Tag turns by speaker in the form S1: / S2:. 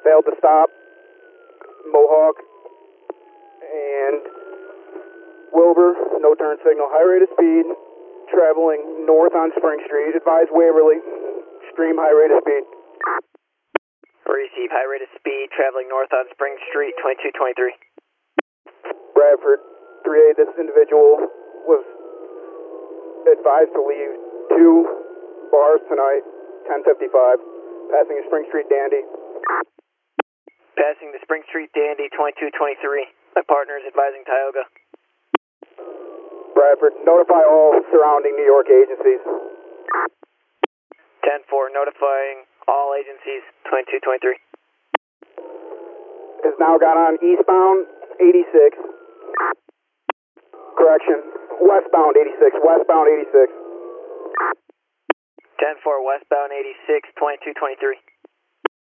S1: Failed to stop. Mohawk and Wilbur, no turn signal, high rate of speed, traveling north on Spring Street. Advise Waverly, extreme high rate of speed.
S2: Receive high rate of speed, traveling north on Spring Street, 2223.
S1: Bradford, 3A, this individual was advised to leave 2 bars tonight, 10:55, passing a Spring Street Dandy.
S2: Passing the Spring Street Dandy, 2223. My partner is advising Tioga.
S1: Bradford, notify all surrounding New York agencies.
S2: 10-4, notifying all agencies, 2223.
S1: Has now got on eastbound 86. Correction, westbound 86, westbound 86.
S2: 10-4, westbound 86, 2223.